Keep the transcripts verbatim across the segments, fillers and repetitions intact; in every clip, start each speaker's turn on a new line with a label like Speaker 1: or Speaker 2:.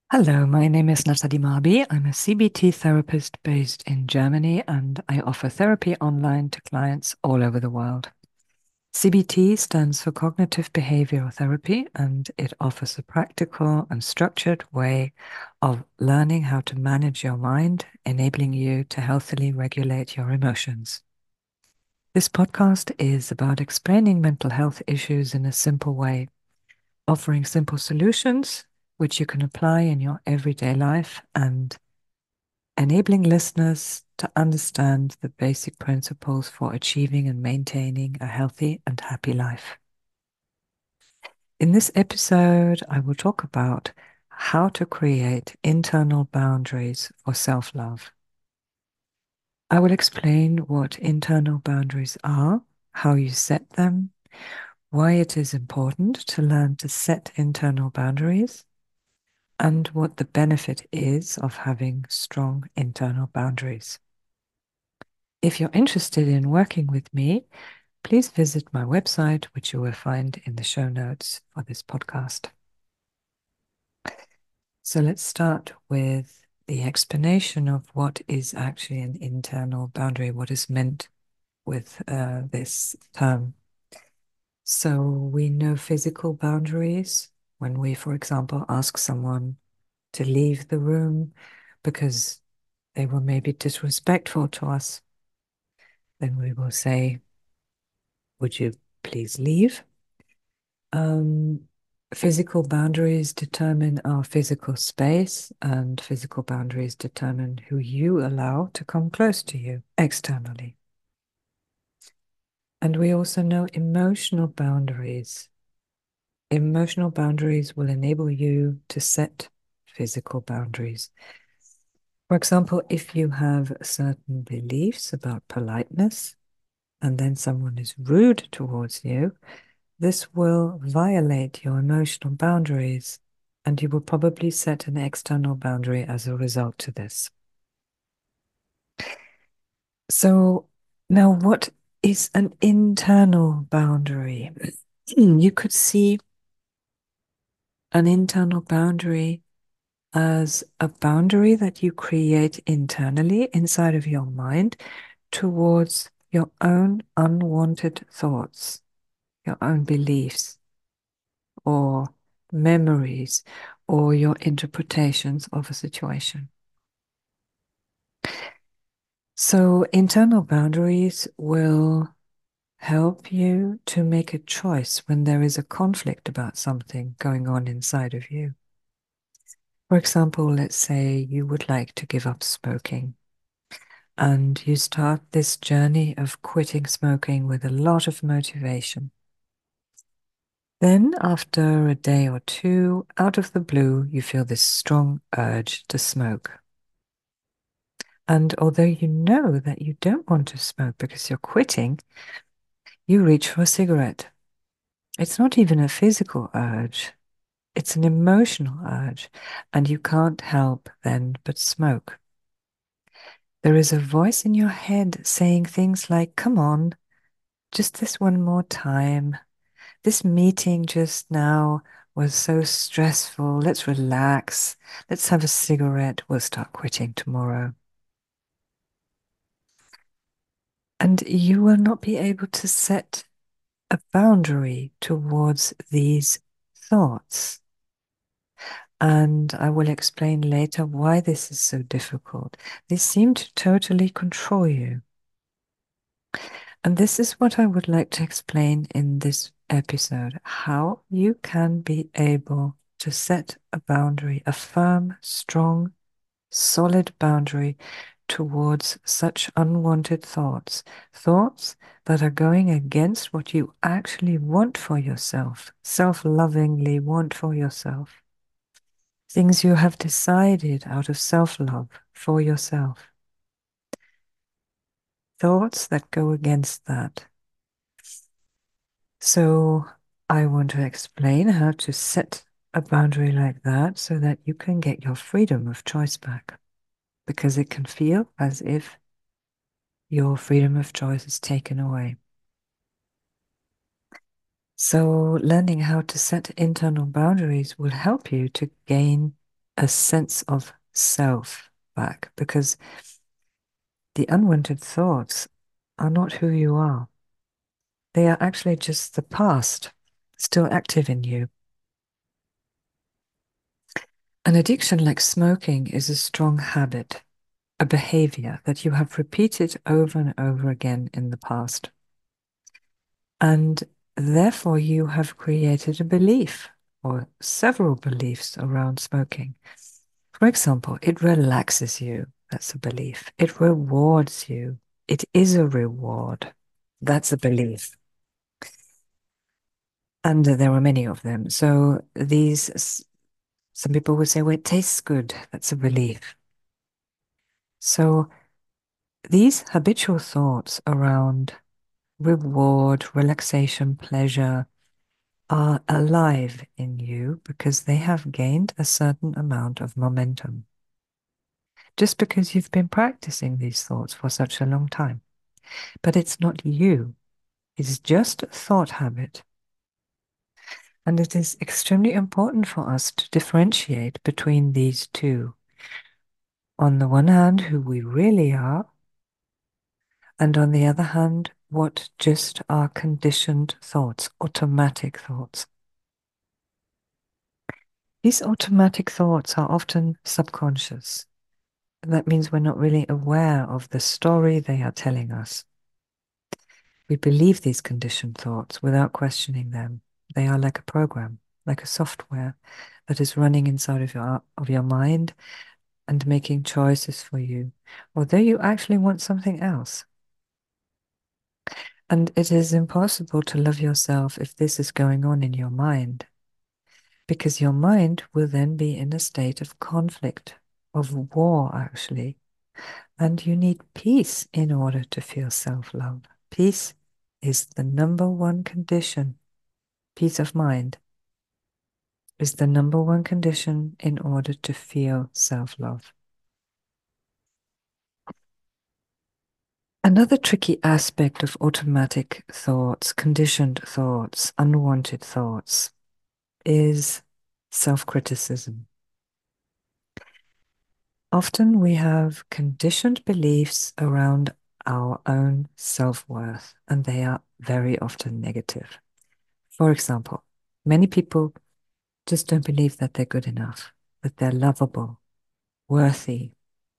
Speaker 1: Hello, my name is Nathalie Marby. I'm a C B T therapist based in Germany, and I offer therapy online to clients all over the world. C B T stands for Cognitive Behavioral Therapy, and it offers a practical and structured way of learning how to manage your mind, enabling you to healthily regulate your emotions. This podcast is about explaining mental health issues in a simple way, offering simple solutions which you can apply in your everyday life, and enabling listeners to understand the basic principles for achieving and maintaining a healthy and happy life. In this episode, I will talk about how to create internal boundaries for self-love. I will explain what internal boundaries are, how you set them, why it is important to learn to set internal boundaries, and what the benefit is of having strong internal boundaries. If you're interested in working with me, please visit my website, which you will find in the show notes for this podcast. So let's start with the explanation of what is actually an internal boundary, what is meant with uh, this term. So we know physical boundaries when we, for example, ask someone to leave the room because they were maybe disrespectful to us. Then we will say, would you please leave? Um, physical boundaries determine our physical space, and physical boundaries determine who you allow to come close to you externally. And we also know emotional boundaries. Emotional boundaries will enable you to set physical boundaries. For example, if you have certain beliefs about politeness and then someone is rude towards you, this will violate your emotional boundaries, and you will probably set an external boundary as a result to this. So now, what is an internal boundary? You could see an internal boundary as a boundary that you create internally inside of your mind towards your own unwanted thoughts, your own beliefs, or memories, or your interpretations of a situation. So, internal boundaries will help you to make a choice when there is a conflict about something going on inside of you. For example, let's say you would like to give up smoking, and you start this journey of quitting smoking with a lot of motivation. Then, after a day or two, out of the blue, you feel this strong urge to smoke. And although you know that you don't want to smoke because you're quitting, you reach for a cigarette. It's not even a physical urge, it's an emotional urge, and you can't help then but smoke. There is a voice in your head saying things like, come on, just this one more time. This meeting just now was so stressful. Let's relax. Let's have a cigarette. We'll start quitting tomorrow. And you will not be able to set a boundary towards these thoughts. And I will explain later why this is so difficult. They seem to totally control you. And this is what I would like to explain in this episode, how you can be able to set a boundary, a firm, strong, solid boundary towards such unwanted thoughts, thoughts that are going against what you actually want for yourself, self-lovingly want for yourself, things you have decided out of self-love for yourself, thoughts that go against that. So I want to explain how to set a boundary like that so that you can get your freedom of choice back, because it can feel as if your freedom of choice is taken away. So learning how to set internal boundaries will help you to gain a sense of self back, because the unwanted thoughts are not who you are. They are actually just the past, still active in you. An addiction like smoking is a strong habit, a behavior that you have repeated over and over again in the past. And therefore, you have created a belief or several beliefs around smoking. For example, it relaxes you. That's a belief. It rewards you. It is a reward. That's a belief. And there are many of them. So these, some people would say, well, it tastes good. That's a belief. So these habitual thoughts around reward, relaxation, pleasure are alive in you because they have gained a certain amount of momentum. Just because you've been practicing these thoughts for such a long time. But it's not you. It's just a thought habit. And it is extremely important for us to differentiate between these two. On the one hand, who we really are, and on the other hand, what just are conditioned thoughts, automatic thoughts. These automatic thoughts are often subconscious. That means we're not really aware of the story they are telling us. We believe these conditioned thoughts without questioning them. They are like a program, like a software that is running inside of your, of your mind and making choices for you, although you actually want something else. And it is impossible to love yourself if this is going on in your mind, because your mind will then be in a state of conflict, of war, actually. And you need peace in order to feel self-love. Peace is the number one condition. Peace of mind is the number one condition in order to feel self-love. Another tricky aspect of automatic thoughts, conditioned thoughts, unwanted thoughts, is self-criticism. Often we have conditioned beliefs around our own self-worth, and they are very often negative. For example, many people just don't believe that they're good enough, that they're lovable, worthy.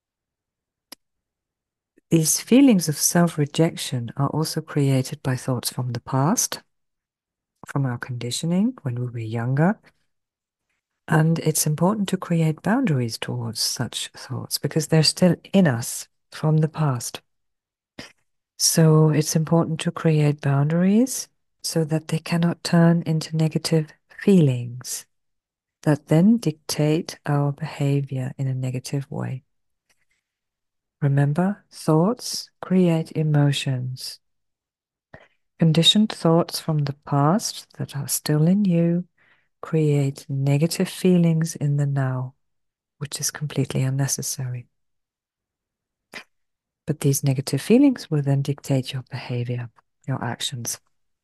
Speaker 1: These feelings of self-rejection are also created by thoughts from the past, from our conditioning when we were younger. And it's important to create boundaries towards such thoughts because they're still in us from the past. So it's important to create boundaries so that they cannot turn into negative feelings that then dictate our behavior in a negative way. Remember, thoughts create emotions. Conditioned thoughts from the past that are still in you create negative feelings in the now, which is completely unnecessary. But these negative feelings will then dictate your behavior, your actions.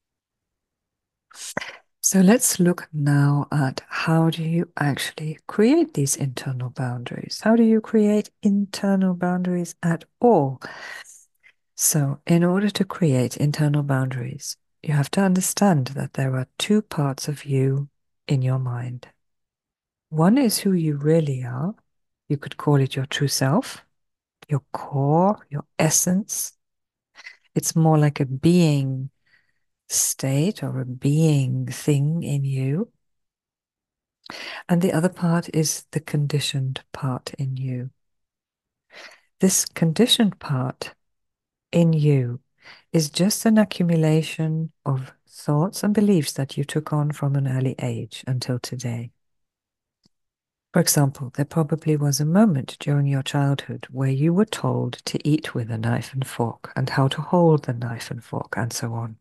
Speaker 1: So let's look now at how do you actually create these internal boundaries? How do you create internal boundaries at all? So in order to create internal boundaries, you have to understand that there are two parts of you in your mind. One is who you really are. You could call it your true self, your core, your essence. It's more like a being state or a being thing in you. And the other part is the conditioned part in you. This conditioned part in you is just an accumulation of thoughts and beliefs that you took on from an early age until today. For example, there probably was a moment during your childhood where you were told to eat with a knife and fork and how to hold the knife and fork and so on.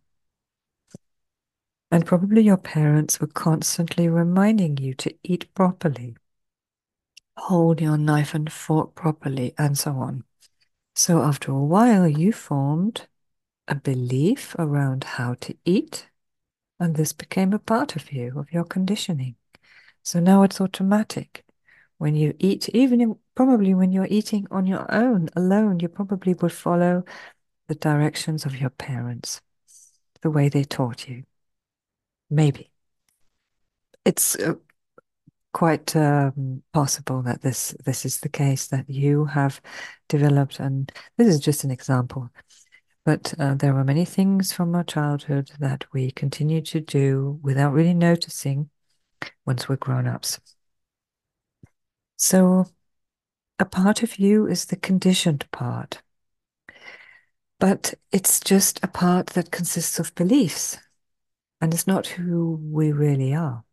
Speaker 1: And probably your parents were constantly reminding you to eat properly, hold your knife and fork properly, and so on. So after a while, you formed a belief around how to eat, and this became a part of you, of your conditioning. So now it's automatic. When you eat, even in, probably when you're eating on your own, alone, you probably would follow the directions of your parents, the way they taught you. Maybe. It's uh, quite um, possible that this this is the case, that you have developed, and this is just an example, but uh, there are many things from our childhood that we continue to do without really noticing once we're grown-ups. So a part of you is the conditioned part, but it's just a part that consists of beliefs, and it's not who we really are.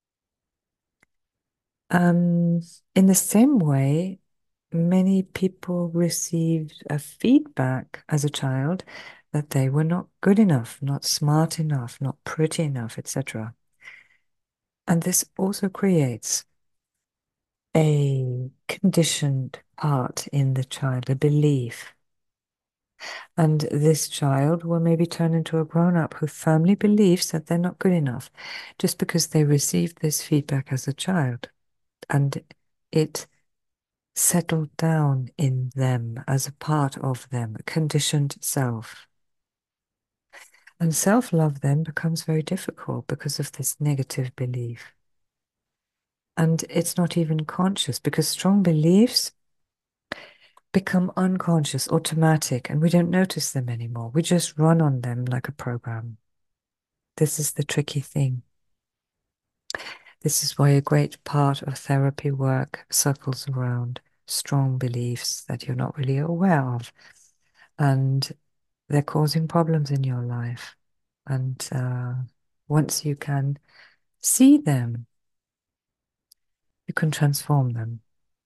Speaker 1: Um, in the same way, many people received a feedback as a child that they were not good enough, not smart enough, not pretty enough, et cetera. And this also creates a conditioned part in the child, a belief. And this child will maybe turn into a grown-up who firmly believes that they're not good enough just because they received this feedback as a child. And it settled down in them as a part of them, a conditioned self. And self-love then becomes very difficult because of this negative belief. And it's not even conscious, because strong beliefs become unconscious, automatic, and we don't notice them anymore. We just run on them like a program. This is the tricky thing. This is why a great part of therapy work circles around strong beliefs that you're not really aware of. And they're causing problems in your life. And uh, once you can see them, you can transform them.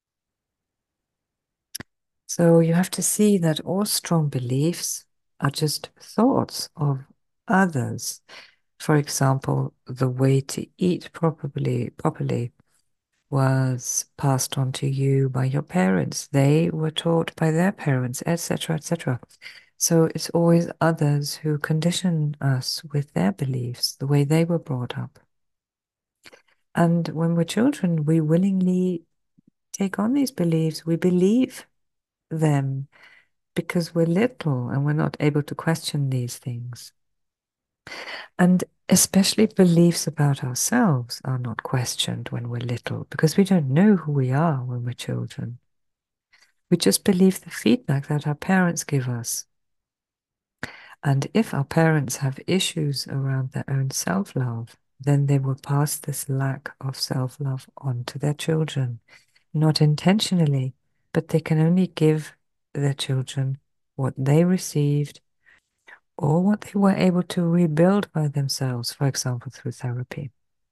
Speaker 1: So you have to see that all strong beliefs are just thoughts of others. For example, the way to eat properly, properly was passed on to you by your parents. They were taught by their parents, et cetera, et cetera. So it's always others who condition us with their beliefs, the way they were brought up. And when we're children, we willingly take on these beliefs. We believe them because we're little and we're not able to question these things. And especially beliefs about ourselves are not questioned when we're little because we don't know who we are when we're children. We just believe the feedback that our parents give us. And if our parents have issues around their own self-love, then they will pass this lack of self-love on to their children, not intentionally, but they can only give their children what they received or what they were able to rebuild by themselves, for example, through therapy.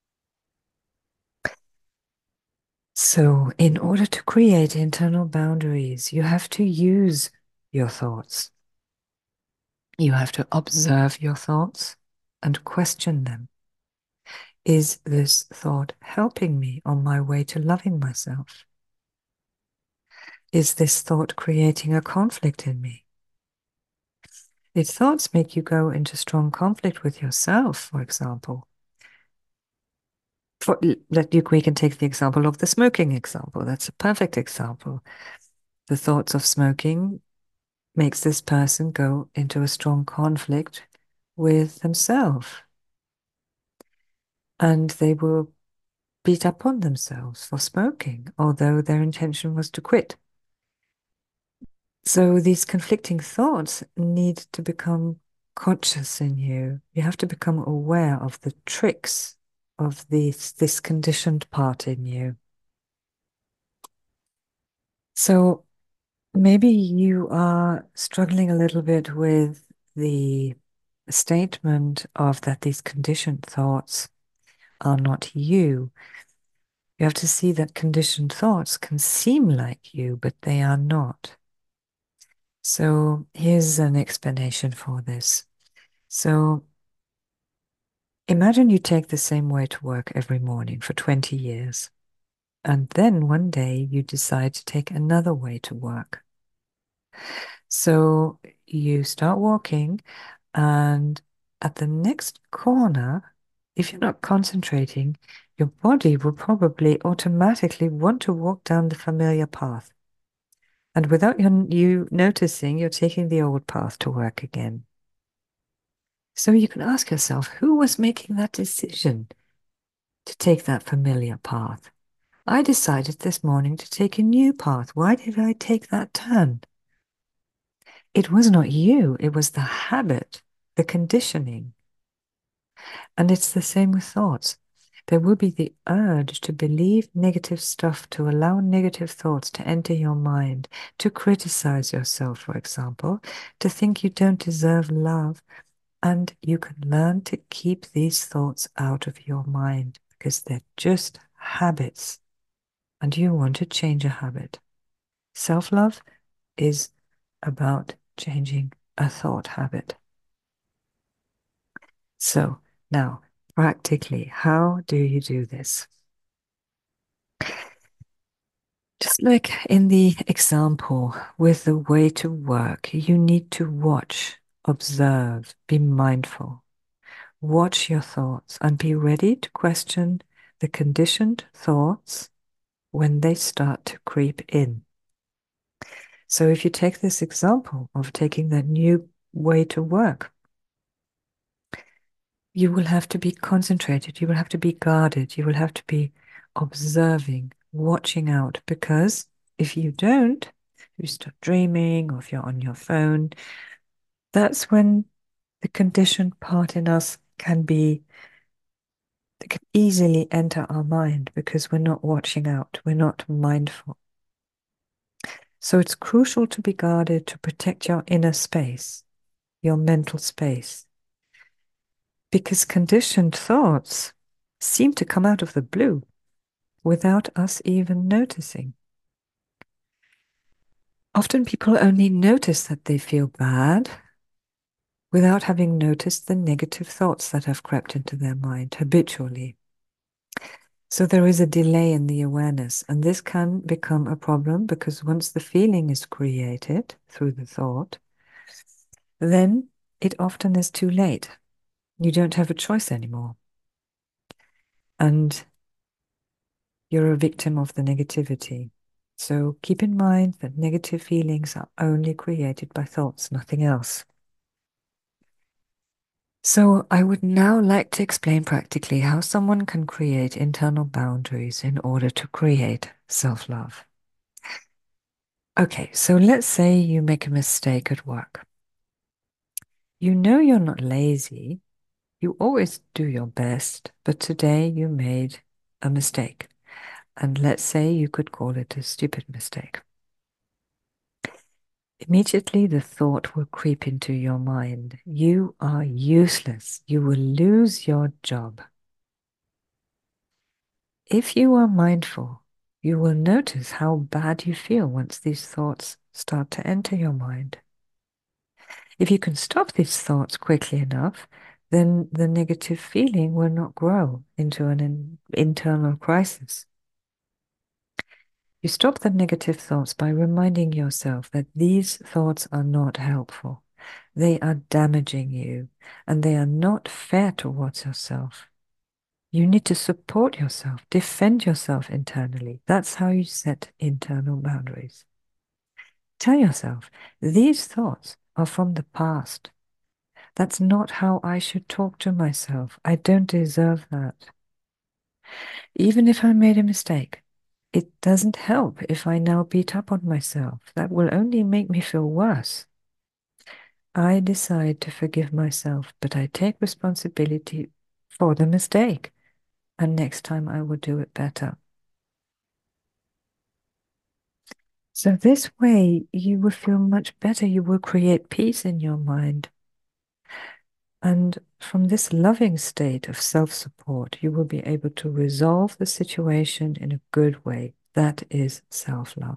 Speaker 1: So, in order to create internal boundaries, you have to use your thoughts. You have to observe your thoughts and question them. Is this thought helping me on my way to loving myself? Is this thought creating a conflict in me? If thoughts make you go into strong conflict with yourself, for example, for, let you, we can take the example of the smoking example. That's a perfect example. The thoughts of smoking makes this person go into a strong conflict with themselves. And they will beat up on themselves for smoking, although their intention was to quit. So these conflicting thoughts need to become conscious in you. You have to become aware of the tricks of this, this conditioned part in you. So maybe you are struggling a little bit with the statement of that these conditioned thoughts are not you. You have to see that conditioned thoughts can seem like you, but they are not. So here's an explanation for this. So imagine you take the same way to work every morning for twenty years, and then one day you decide to take another way to work. So you start walking, and at the next corner, if you're not concentrating, your body will probably automatically want to walk down the familiar path. And without you noticing, you're taking the old path to work again. So you can ask yourself, who was making that decision to take that familiar path? I decided this morning to take a new path. Why did I take that turn? It was not you, it was the habit, the conditioning. And it's the same with thoughts. There will be the urge to believe negative stuff, to allow negative thoughts to enter your mind, to criticize yourself, for example, to think you don't deserve love. And you can learn to keep these thoughts out of your mind because they're just habits. And you want to change a habit. Self-love is about changing a thought habit. So now, practically, how do you do this? Just like in the example with the way to work, you need to watch, observe, be mindful. Watch your thoughts and be ready to question the conditioned thoughts when they start to creep in. So if you take this example of taking that new way to work, you will have to be concentrated, you will have to be guarded, you will have to be observing, watching out, because if you don't, you start dreaming, or if you're on your phone, that's when the conditioned part in us can be, it can easily enter our mind because we're not watching out, we're not mindful. So it's crucial to be guarded to protect your inner space, your mental space, because conditioned thoughts seem to come out of the blue without us even noticing. Often people only notice that they feel bad without having noticed the negative thoughts that have crept into their mind habitually. So there is a delay in the awareness, and this can become a problem because once the feeling is created through the thought, then it often is too late. You don't have a choice anymore. And you're a victim of the negativity. So keep in mind that negative feelings are only created by thoughts, nothing else. So I would now like to explain practically how someone can create internal boundaries in order to create self-love. Okay, so let's say you make a mistake at work. You know you're not lazy. You always do your best, but today you made a mistake. And let's say you could call it a stupid mistake. Immediately the thought will creep into your mind. You are useless. You will lose your job. If you are mindful, you will notice how bad you feel once these thoughts start to enter your mind. If you can stop these thoughts quickly enough, then the negative feeling will not grow into an in internal crisis. You stop the negative thoughts by reminding yourself that these thoughts are not helpful. They are damaging you, and they are not fair towards yourself. You need to support yourself, defend yourself internally. That's how you set internal boundaries. Tell yourself, these thoughts are from the past. That's not how I should talk to myself. I don't deserve that. Even if I made a mistake, it doesn't help if I now beat up on myself. That will only make me feel worse. I decide to forgive myself, but I take responsibility for the mistake, and next time I will do it better. So this way, you will feel much better. You will create peace in your mind. And from this loving state of self-support, you will be able to resolve the situation in a good way. That is self-love.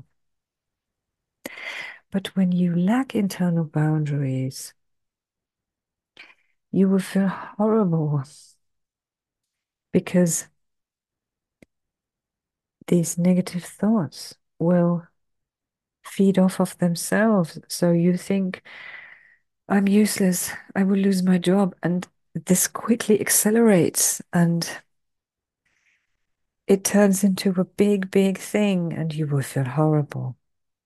Speaker 1: But when you lack internal boundaries, you will feel horrible because these negative thoughts will feed off of themselves. So you think, I'm useless, I will lose my job. And this quickly accelerates. And it turns into a big, big thing and you will feel horrible.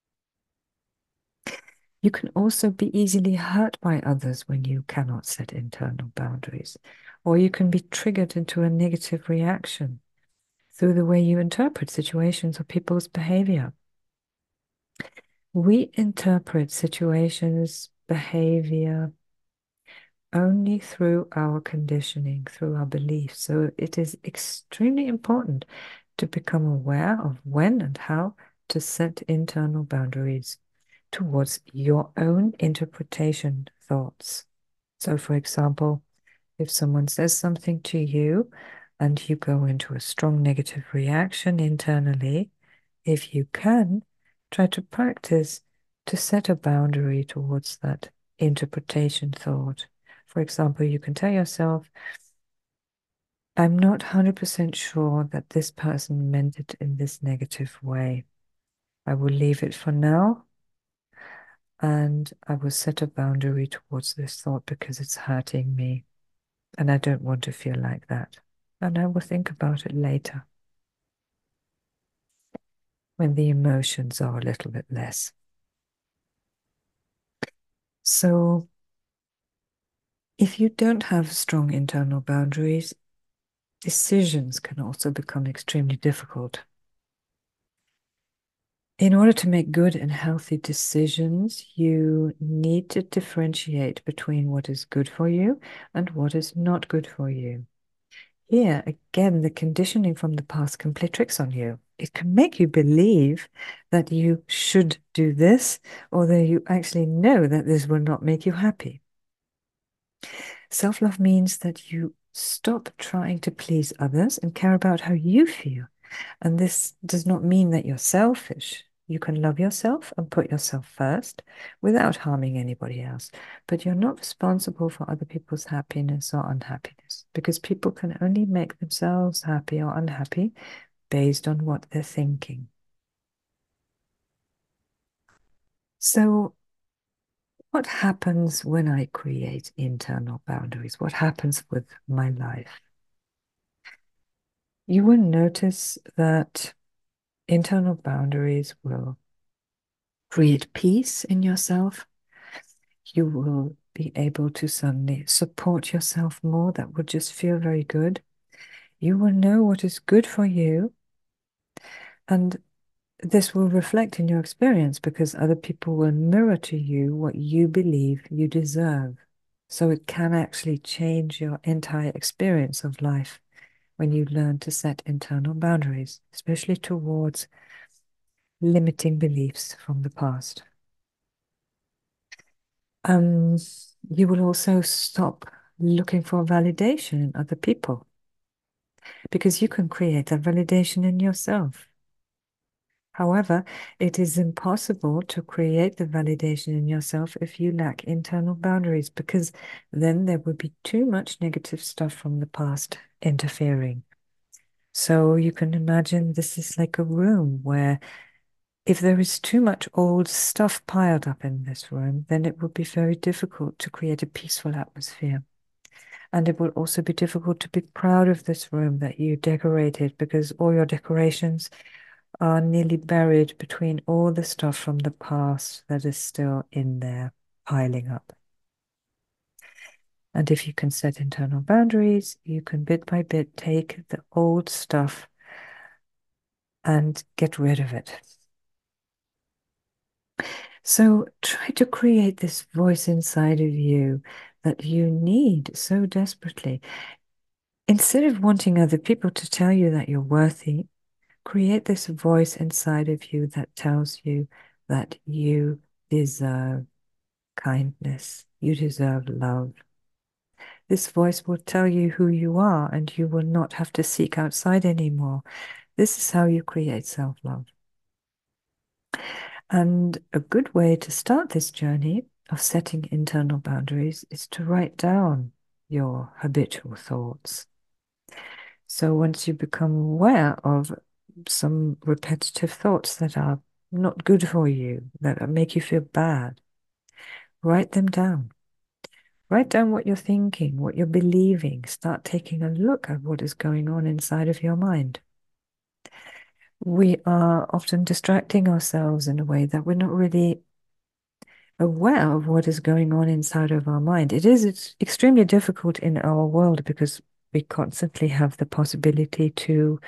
Speaker 1: You can also be easily hurt by others when you cannot set internal boundaries, or you can be triggered into a negative reaction through the way you interpret situations or people's behavior. We interpret situations, behavior, only through our conditioning, through our beliefs. So it is extremely important to become aware of when and how to set internal boundaries towards your own interpretation thoughts. So, for example, if someone says something to you and you go into a strong negative reaction internally, if you can, try to practice to set a boundary towards that interpretation thought. For example, you can tell yourself, I'm not one hundred percent sure that this person meant it in this negative way. I will leave it for now and I will set a boundary towards this thought because it's hurting me and I don't want to feel like that. And I will think about it later when the emotions are a little bit less. So, if you don't have strong internal boundaries, decisions can also become extremely difficult. In order to make good and healthy decisions, you need to differentiate between what is good for you and what is not good for you. Here, again, the conditioning from the past can play tricks on you. It can make you believe that you should do this, although you actually know that this will not make you happy. Self-love means that you stop trying to please others and care about how you feel. And this does not mean that you're selfish. You can love yourself and put yourself first without harming anybody else. But you're not responsible for other people's happiness or unhappiness because people can only make themselves happy or unhappy based on what they're thinking. So, what happens when I create internal boundaries? What happens with my life? You will notice that internal boundaries will create peace in yourself. You will be able to suddenly support yourself more. That would just feel very good. You will know what is good for you, and this will reflect in your experience because other people will mirror to you what you believe you deserve. So it can actually change your entire experience of life when you learn to set internal boundaries, especially towards limiting beliefs from the past. Um, you will also stop looking for validation in other people because you can create that validation in yourself. However, it is impossible to create the validation in yourself if you lack internal boundaries because then there would be too much negative stuff from the past interfering. So you can imagine this is like a room where if there is too much old stuff piled up in this room, then it would be very difficult to create a peaceful atmosphere. And it will also be difficult to be proud of this room that you decorated because all your decorations are nearly buried between all the stuff from the past that is still in there, piling up. And if you can set internal boundaries, you can bit by bit take the old stuff and get rid of it. So try to create this voice inside of you that you need so desperately. Instead of wanting other people to tell you that you're worthy, create this voice inside of you that tells you that you deserve kindness, you deserve love. This voice will tell you who you are and you will not have to seek outside anymore. This is how you create self-love. And a good way to start this journey of setting internal boundaries is to write down your habitual thoughts. So once you become aware of some repetitive thoughts that are not good for you, that make you feel bad, write them down. Write down what you're thinking, what you're believing. Start taking a look at what is going on inside of your mind. we are often distracting ourselves in a way that we're not really aware of what is going on inside of our mind. It is it's extremely difficult in our world because we constantly have the possibility to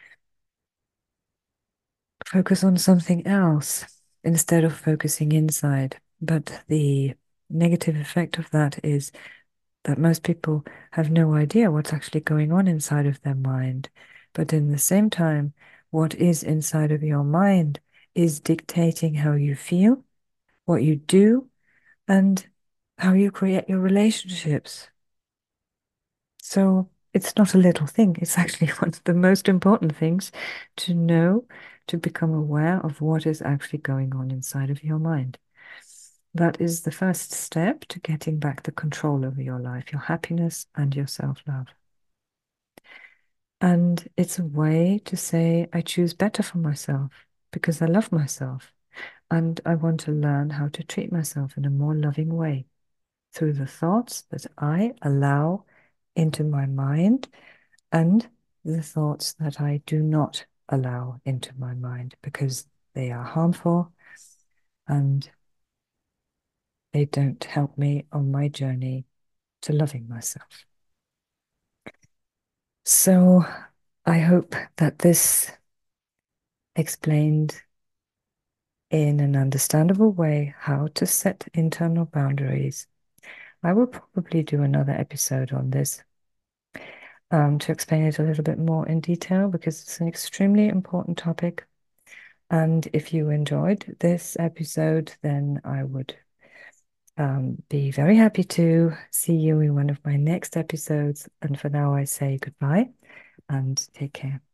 Speaker 1: focus on something else instead of focusing inside. But the negative effect of that is that most people have no idea what's actually going on inside of their mind. But in the same time, what is inside of your mind is dictating how you feel, what you do, and how you create your relationships. So it's not a little thing. It's actually one of the most important things to know, to become aware of what is actually going on inside of your mind. That is the first step to getting back the control over your life, your happiness, and your self-love. And it's a way to say, I choose better for myself because I love myself. And I want to learn how to treat myself in a more loving way through the thoughts that I allow into my mind and the thoughts that I do not allow into my mind because they are harmful and they don't help me on my journey to loving myself. So I hope that this explained in an understandable way how to set internal boundaries. I will probably do another episode on this um, to explain it a little bit more in detail because it's an extremely important topic. And if you enjoyed this episode, then I would um, be very happy to see you in one of my next episodes. And for now, I say goodbye and take care.